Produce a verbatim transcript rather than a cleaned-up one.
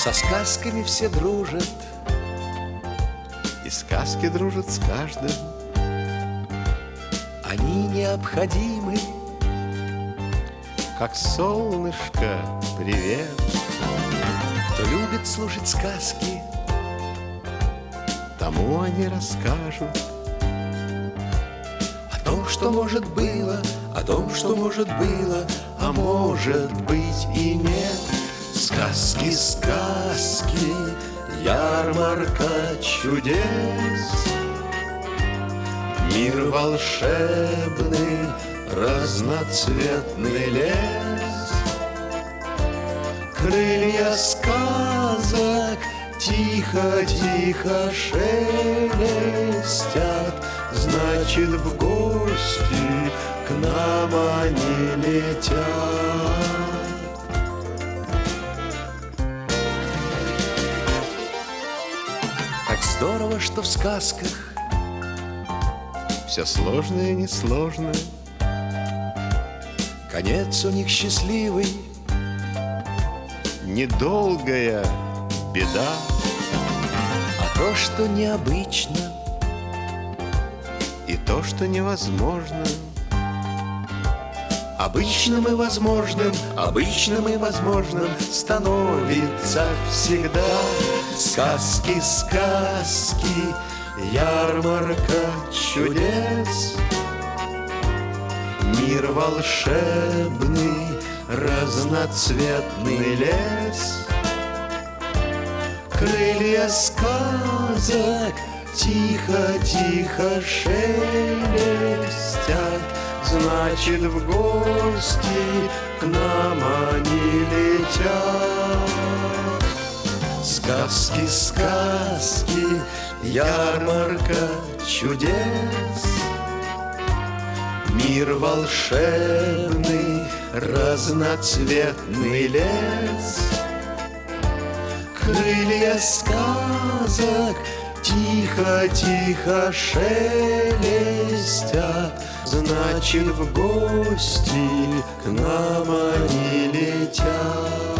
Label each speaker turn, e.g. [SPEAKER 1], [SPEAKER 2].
[SPEAKER 1] Со сказками все дружат,
[SPEAKER 2] и сказки дружат с каждым.
[SPEAKER 1] они необходимы.
[SPEAKER 2] Как солнышко, привет.
[SPEAKER 1] Кто любит слушать сказки,
[SPEAKER 2] Тому они расскажут
[SPEAKER 1] о том, что может было, о том, что может было,
[SPEAKER 2] а может быть и нет. Сказки, сказки, ярмарка чудес, мир волшебный, разноцветный лес. Крылья сказок тихо-тихо шелестят, значит, в гости к нам они летят.
[SPEAKER 1] Так здорово, что в сказках
[SPEAKER 2] Все сложное и несложное,
[SPEAKER 1] конец у них счастливый.
[SPEAKER 2] недолгая беда.
[SPEAKER 1] А то, что необычно,
[SPEAKER 2] И то, что невозможно,
[SPEAKER 1] обычным и возможным, обычным и возможным становится всегда.
[SPEAKER 2] сказки, сказки, ярмарка чудес, мир волшебный, разноцветный лес. Крылья сказок тихо-тихо шелестят, значит, в гости к нам они летят. Сказки, сказки, ярмарка чудес, мир волшебный, разноцветный лес. Крылья сказок тихо-тихо шелестят, значит, в гости к нам они летят.